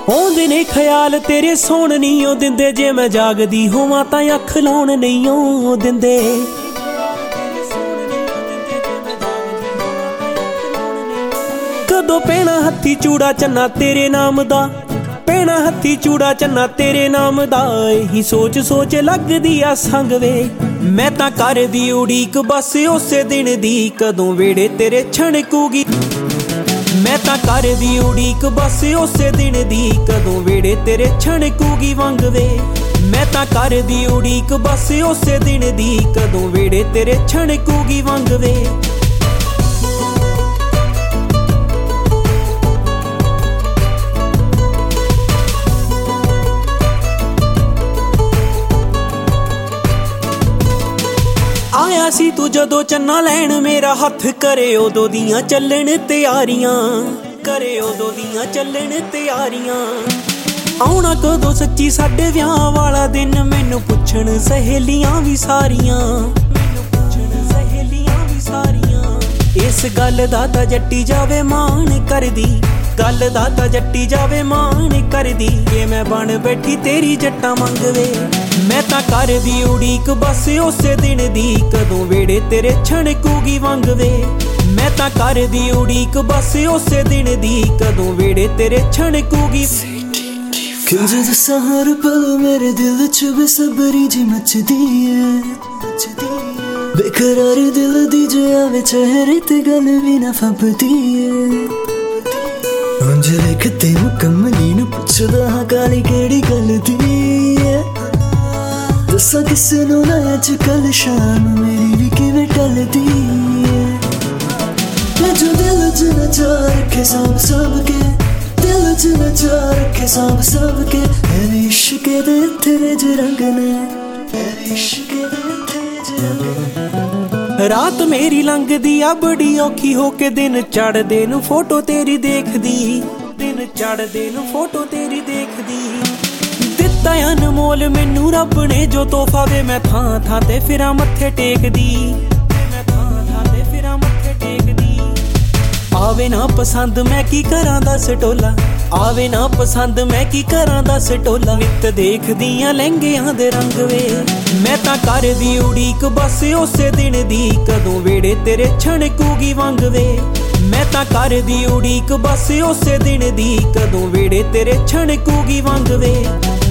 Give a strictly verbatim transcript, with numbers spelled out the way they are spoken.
ਆਉਂਦੇ ਨੇ ਖਿਆਲ ਤੇਰੇ ਸੌਣ ਨਹੀਂ ਉਹ ਦਿੰਦੇ, ਜੇ ਮੈਂ ਜਾਗਦੀ ਹੋਵਾਂ ਤਾਂ ਅੱਖ ਲਾਉਣ ਨਹੀਂ ਉਹ ਦਿੰਦੇ। ਕਦੋਂ ਪੈਣਾ ਹੱਥੀ ਚੂੜਾ ਚੰਨਾ ਤੇਰੇ ਨਾਮ ਦਾ, ਪੈਣਾ ਹੱਥੀ ਚੂੜਾ ਚੰਨਾ ਤੇਰੇ ਨਾਮ ਦਾ, ਇਹੀ ਸੋਚ ਸੋਚ ਲੱਗਦੀ ਆ ਸੰਗ ਵੇ। ਮੈਂ ਤਾਂ ਕਰਦੀ ਉਡੀਕ ਬਸ ਉਸੇ ਦਿਨ ਦੀ, ਕਦੋਂ ਵੇੜੇ ਤੇਰੇ ਛਣਕੂਗੀ। ਮੈਂ ਤਾਂ ਕਰਦੀ ਉਡੀਕ ਬਸ ਉਸੇ ਦਿਨ ਦੀ, ਕਦੋਂ ਵੇੜੇ ਤੇਰੇ ਛਣਕੂਗੀ ਵੰਗ ਵੇ। ਮੈਂ ਤਾਂ ਕਰਦੀ ਉਡੀਕ ਬਸ ਉਸੇ ਦਿਨ ਦੀ, ਕਦੋਂ ਵੇੜੇ ਤੇਰੇ ਛਣਕੂਗੀ ਵੰਗ ਵੇ। ਆਇਆ ਸੀ ਤੂੰ ਜਦੋਂ ਚੰਨਾ ਲੈਣ ਮੇਰਾ ਹੱਥ, ਕਰੇ ਉਦੋਂ ਦੀਆਂ ਚੱਲਣ ਤਿਆਰੀਆਂ, ਕਰੇ ਉਦੋਂ ਦੀਆਂ ਚੱਲਣ ਤਿਆਰੀਆਂ। ਆਉਣਾ ਕਦੋਂ ਸੱਚੀ ਸਾਡੇ ਵਿਆਹ ਵਾਲਾ ਦਿਨ, ਮੈਨੂੰ ਪੁੱਛਣ ਸਹੇਲੀਆਂ ਵੀ ਸਾਰੀਆਂ, ਮੈਨੂੰ ਪੁੱਛਣ ਸਹੇਲੀਆਂ ਵੀ ਸਾਰੀਆਂ। ਇਸ ਗੱਲ ਦਾ ਤਾਂ ਜੱਟੀ ਜਾਵੇ ਮਾਣ ਕਰਦੀ, ਗੱਲ ਦਾ ਤਾਂ ਜੱਟੀ ਜਾਵੇ ਮਾਣ ਕਰਦੀ, ਕਿ ਮੈਂ ਬਣ ਬੈਠੀ ਤੇਰੀ ਜੱਟਾਂ ਮੰਗਵੇ। ਮੈਂ ਤਾਂ ਕਰਦੀ ਉਡੀਕ ਬਸ ਉਸੇ ਦਿਨ ਦੀ, ਕਦੋਂ ਵੇੜੇ ਤੇਰੇ ਛਣਕੂਗੀ ਵੰਗ ਵੇ। ਮੈਂ ਤਾਂ ਕਰਦੀ ਉਡੀਕ ਬਸ ਉਸੇ ਦਿਨ ਦੀ, ਕਦੋਂ ਵੇੜੇ ਤੇਰੇ ਛਣਕੂਗੀ। ਕਿੰਜ ਦੱਸਾਂ ਹਰ ਪਲ ਮੇਰੇ ਦਿਲ ਚ ਬੇਸਬਰੀ ਜੀ ਮੱਚਦੀ ਏ, ਬੇਕਰਾਰ ਦਿਲ ਦੀ ਜੇ ਆਵੇ ਚਿਹਰੇ ਤੇ ਗੱਲ ਵੀ ਨਾ ਫੱਬਦੀ ਏ। ਉਂਝ ਵੇਖਦੇ ਮੁਕੰਮਲੀ ਨੂੰ ਪੁੱਛਦਾ ਹਾਂ ਕਾਲੀ ਕਿਹੜੀ ਗੱਲ ਦੀ ਏ। ਦੱਸਾਂ ਕਿਸੇ ਨੂੰ ਨਾ ਅੱਜ ਕੱਲ ਸ਼ਾਮ ਮੇਰੀ ਵੀ ਕਿਵੇਂ ਟਲਦੀ ਏ। ਮੈਂ ਜੋ ਦਿਲ ਚ ਨਚਾ ਰੱਖੇ ਸਾਂਭ ਸਾਂਭ ਕੇ, ਦਿਲ ਚ ਨਚਾ ਰੱਖੇ ਸਾਂਭ ਸਾਂਭ ਕੇ। ਮੇਰੇ ਇਸ਼ਕ ਦੇ ਤੇਰੇ ਜ ਰੰਗ ਨੇ, ਮੇਰੇ ਇਸ਼ਕ ਦੇ ਤੇਰੇ ਜ ਰੰਗ ਨੇ। ਰਾਤ ਮੇਰੀ ਲੰਘਦੀ ਆ ਬੜੀ ਔਖੀ ਹੋ ਕੇ, ਦਿਨ ਚੜ੍ਹਦੇ ਨੂੰ ਫੋਟੋ ਤੇਰੀ ਦੇਖਦੀ, ਦਿਨ ਚੜ੍ਹਦੇ ਨੂੰ ਫੋਟੋ ਤੇਰੀ ਦੇਖਦੀ। ਦਿੱਤਾ ਅਨਮੋਲ ਮੈਨੂੰ ਰੱਬ ਨੇ ਜੋ ਤੋਹਫਾ ਵੇ, ਮੈਂ ਥਾਂ ਥਾਂ ਤੇ ਫਿਰਾਂ ਮੱਥੇ ਟੇਕਦੀ, ਮੈਂ ਥਾਂ ਥਾਂ ਤੇ ਫਿਰਾਂ ਮੱਥੇ ਟੇਕਦੀ। ਆਵੇ ਨਾ ਪਸੰਦ ਮੈਂ ਕੀ ਕਰਾਂ ਦੱਸ ਟੋਲਾ, ਆਵੇ ਨਾ ਪਸੰਦ ਮੈਂ ਕੀ ਕਰਾਂ ਦੱਸ ਟੋਲਾ। ਨਿੱਤ ਦੇਖਦੀਆਂ ਲਹਿੰਗਿਆਂ ਦੇ ਰੰਗ ਵੇ। ਮੈਂ ਤਾਂ ਕਰਦੀ ਉਡੀਕ ਬਸ ਉਸੇ ਦਿਨ ਦੀ, ਕਦੋਂ ਵੇੜੇ ਤੇਰੇ ਛਣਕੂਗੀ ਵੰਗ ਵੇ। ਮੈਂ ਤਾਂ ਕਰਦੀ ਉਡੀਕ ਬਸ ਉਸੇ ਦਿਨ ਦੀ, ਕਦੋਂ ਵੇੜੇ ਤੇਰੇ ਛਣਕੂਗੀ ਵੰਗ ਵੇ।